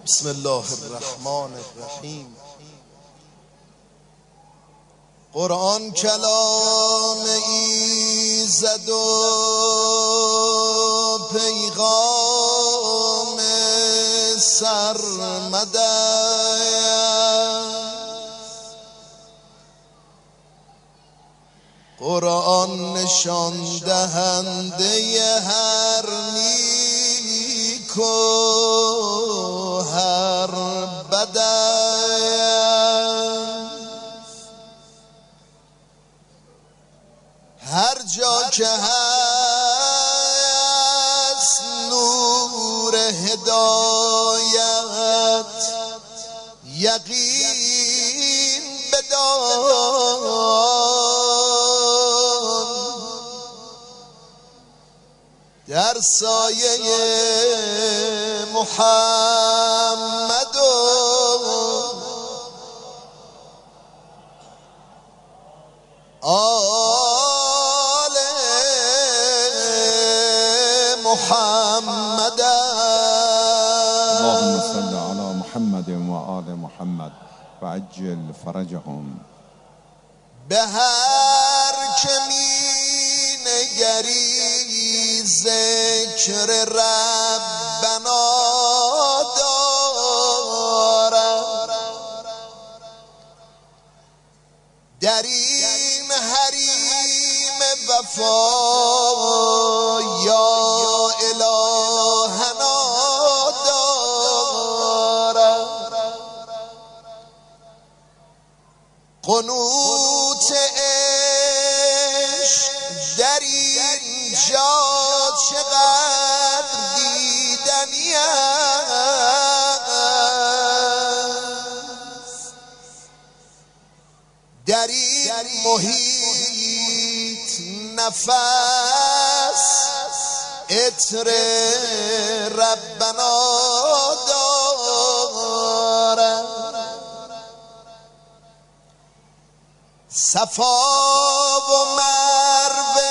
بسم الله الرحمن الرحیم. قرآن کلام ایزد و پیغام سرمد است. قرآن نشان دهنده هر نیک و هر بد است. هر جا که هست نور هدایت یقین بدان. در سایه محمد و آل محمد. اللهم صل على محمد و آل محمد و عجل فرجهم. به هر که می نگری ذکر ربنا دارد. در این حریم وفا یا الهنا دارد. قنوت عشق در اینجا چقدر دیدنی است. در این محیط نفس عطر ربنا دارد. صفا و مروه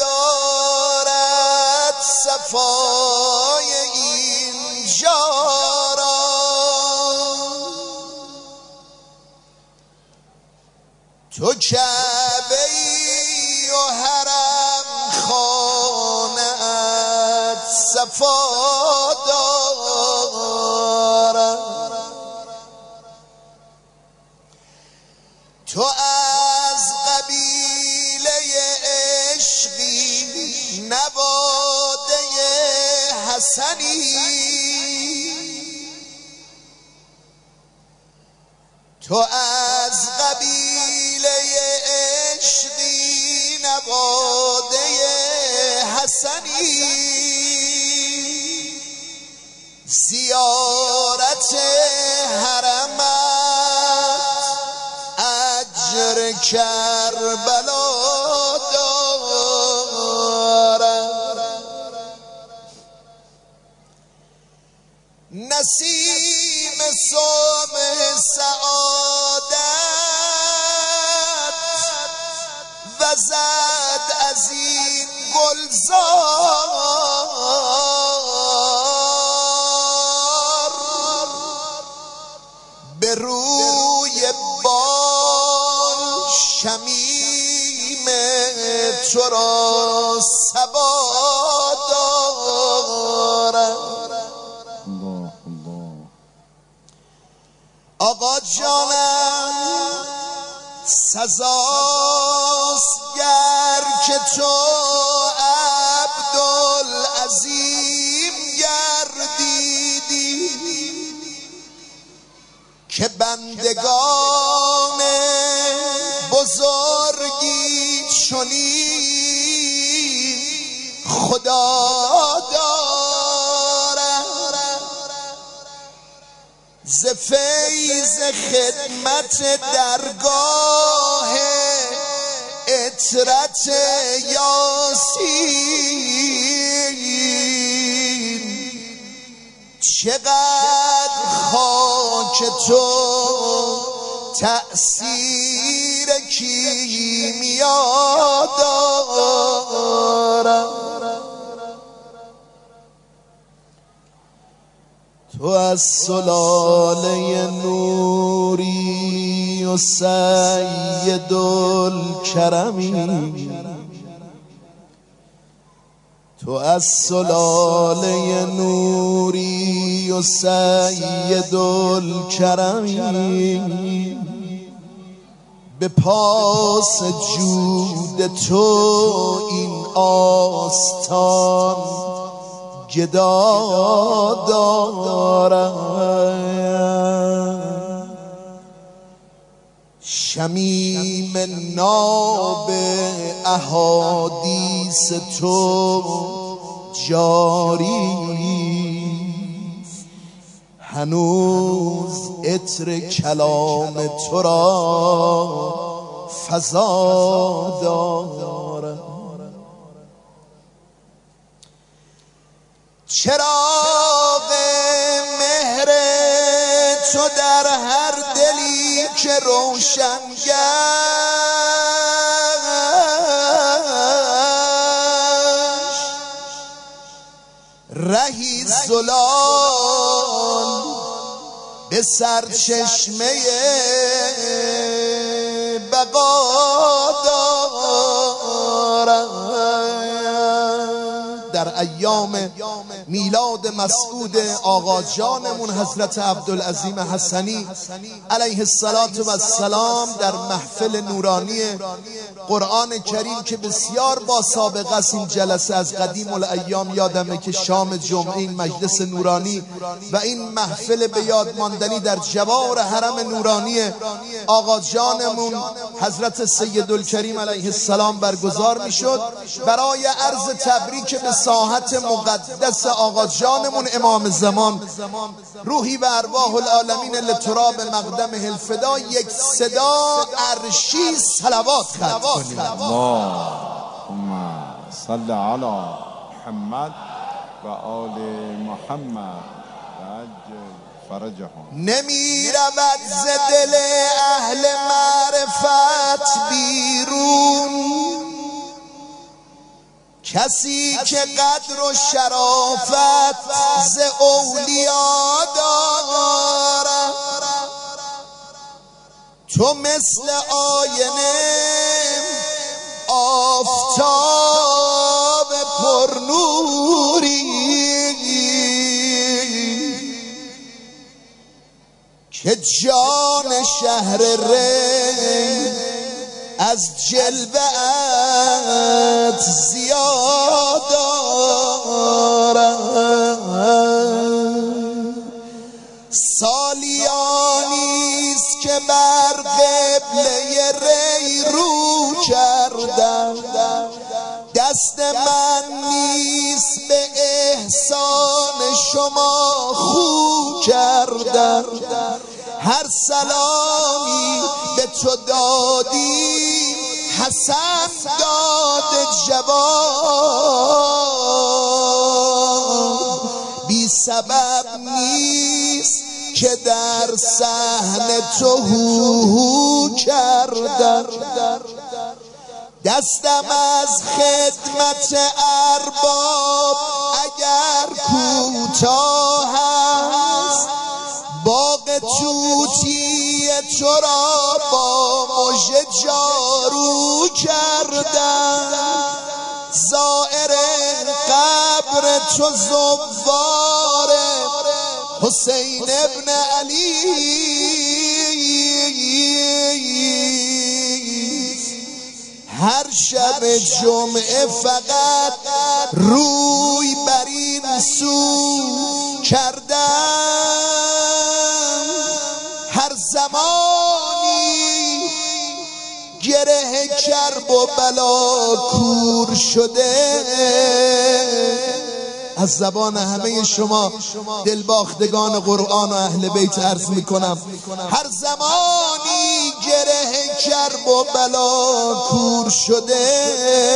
ندارد صفای اینجا را. تو کعبه ای و حرم خانه‌ات صفا دارد. تو از قبیله عشقی نواده حسنی. تو از قبیله عشقی نواده حسنی. زیارت حرمت اجر کربلا دارد. نسیم صبح سعادت وزد از این گلزار. به روی بال شمیم تو را صبا دارد. آقا جانم سزاست گر که تو عبدالعظیم گردیدی. که بندگان بزرگی چنین خدا دارد. ز فیض خدمت درگاه عطرت یاسین چقدر خاک تو تأثیر کیمیا دارد. تو از سلاله نوری و سید الکرمی، تو از سلاله نوری و سید الکرمی، به پاس جود تو این آستان گدا دارد. شمیم ناب احادیث تو جاری، هنوز عطر کلام تو را فضا دارد. چراغ مهر تو در هر دلی که روشن گشت، رهی زلال به سرچشمه بقا دارد. در ایام میلاد مسعود آقا جانمون حضرت عبدالعظیم حسنی علیه السلام در محفل نورانی قرآن کریم که بسیار با سابقه است، این جلسه از قدیم الایام یادمه که شام جمعه این مجلس نورانی و این محفل به یاد ماندنی در جوار حرم نورانی آقا جانمون حضرت سید الکریم علیه السلام برگزار میشد برای عرض تبریک به ساحت مقدس آقا جانمون امام زمان. روحی و ارواح العالمین لتراب مقدم الفدا، یک صدا عرشی صلوات ختم کنیم. اللهم صل علی محمد و آل محمد و عجل فرجهم. نمی رود ز دل اهل معرفت بیرون کسی که قدر و شرافت ز اولیا دارد. تو مثل آینه آفتاب پرنوری که جان شهر ری از جلوه‌ات زیاد دارد. سالیانیست که بر قبله ری رو کردم، دست من نیست به احسان شما خو کردم. هر سلامی به تو دادیم حسن داد جواب، بی سبب نیست که در صحن تو هو کردم. دستم از خدمت ارباب اگر کوتاه است، باغ توتی تو را با مژه جارو کردم. زائر قبر تو زوار حسین ابن علی، هر شب جمعه فقط روی بر این سو کردم. هر زمانی گره کرب و بلا کور شده، از زبان همه شما دلباختگان قرآن و اهل بیت عرض میکنم، هر زمانی گره کرب و بلا کور شده،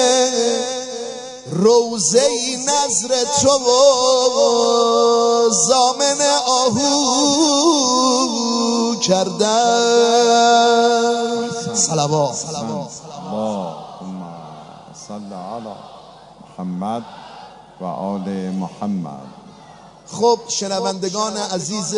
روزه نظر تو و زامن آهو کردن. صلوات. اللهم صل علی محمد و آل محمد خب شنوندگان عزیز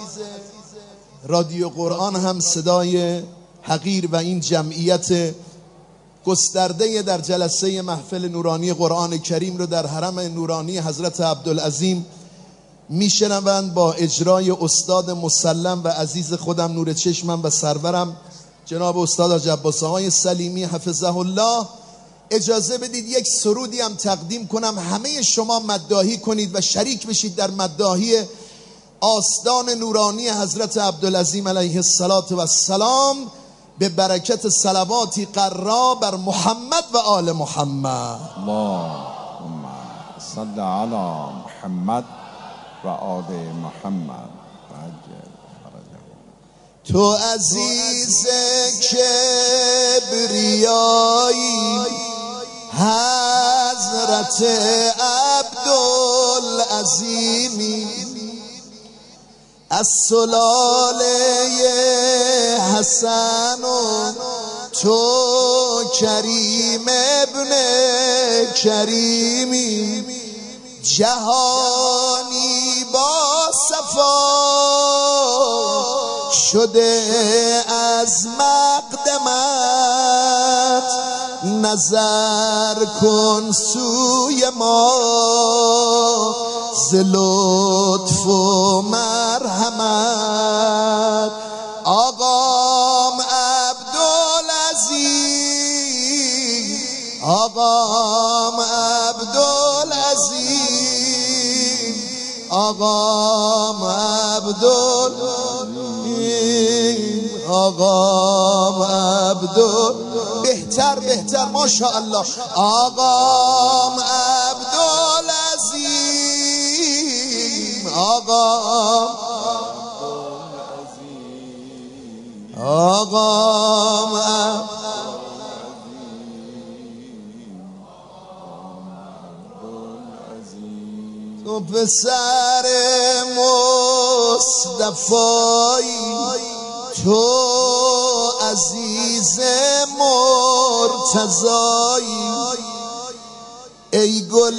رادیو قرآن هم صدای حقیر و این جمعیت گسترده در جلسه محفل نورانی قرآن کریم رو در حرم نورانی حضرت عبدالعظیم میشنوند با اجرای استاد مسلم و عزیز خودم نور چشمم و سرورم جناب استاد حاج عباس آقای سلیمی حفظه الله. اجازه بدید یک سرودی هم تقدیم کنم، همه شما مداحی کنید و شریک بشید در مداحی آستان نورانی حضرت عبدالعظیم علیه السلام به برکت صلواتی قرا بر محمد و آل محمد. اللهم صل علی محمد و آل محمد. تو عزیز کبریایی حضرت عبدالعظیمی، از سلاله حسن و تو کریم ابن کریمی، جهانی با صفا شده از مقدمت، نظر کن سوی ما ز لطف و مرحمت. آقام عبدالعظیم، آقام عبدالعظیم، آقام عبدالعظیم، آقام بهتر ماشاءالله. آقام عبدالعظیم، آقام تو پسر مصطفایی، تو عزیز مرتضایی، ای گل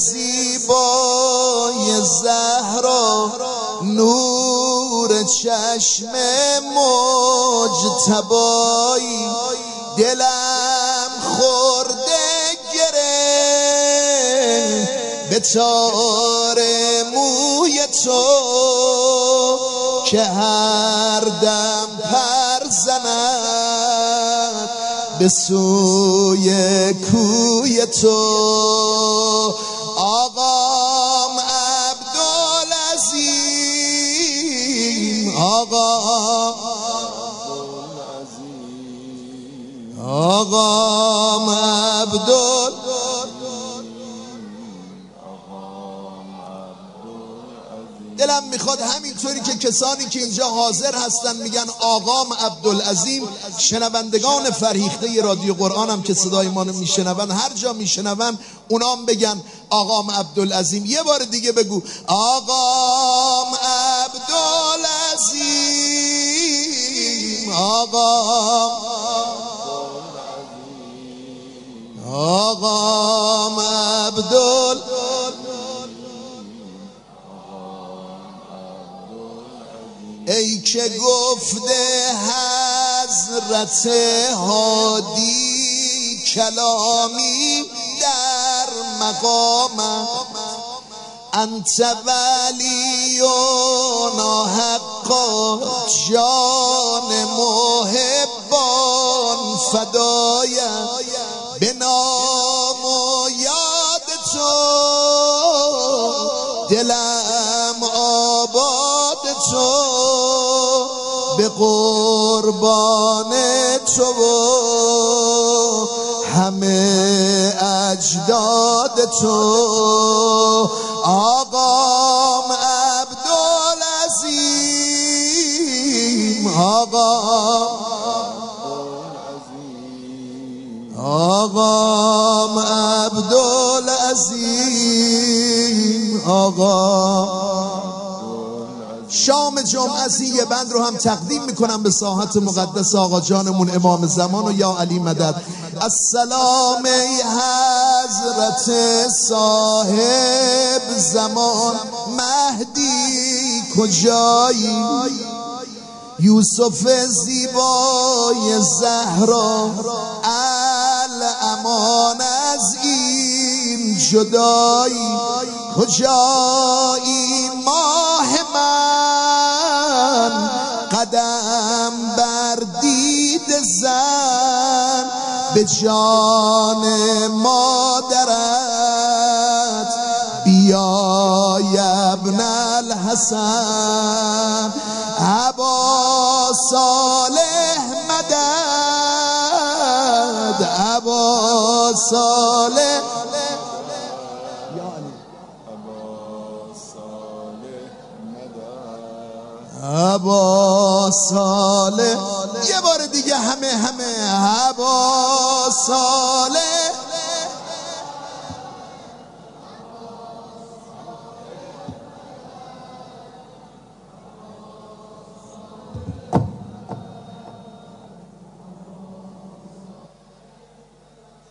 زیبای زهرا نور چشم مجتبایی، دلم خورده گره به تار موی تو که هر دم پر زند به سوی کوی تو. آقام عبدالعظیم، آقام دلم میخواد همینطوری که کسانی که اینجا حاضر هستن میگن آقام عبدالعظیم، شنوندگان فرهیخته رادیو قرآن هم که صدای ما میشنون هر جا میشنون اونام بگن آقام عبدالعظیم. یه بار دیگه بگو آقام عبدالعظیم، آقام عبدالعظیم. ای که گفته حضرت هادی کلامی در مقامم، انت ولینا حقا جان محبان فدایم، به نام و یاد تو دلم آباد تو، به قربان تو همه اجداد تو. آقام عبدالعظیم، آقام عبدالعظیم، شام جمعه یه بند رو هم تقدیم میکنم به ساحت مقدس آقا جانمون امام زمان و یا علی مدد. السلام ای حضرت صاحب زمان مهدی کجایی؟ یوسف زیبای زهرا الامان از این جدایی. کجایی ماه من قدم بر دید زن به جان مادرت بیای ابن الحسن. ابا صالح مدد، ابا صالح ابا صالح. یه بار دیگه همه ابا صالح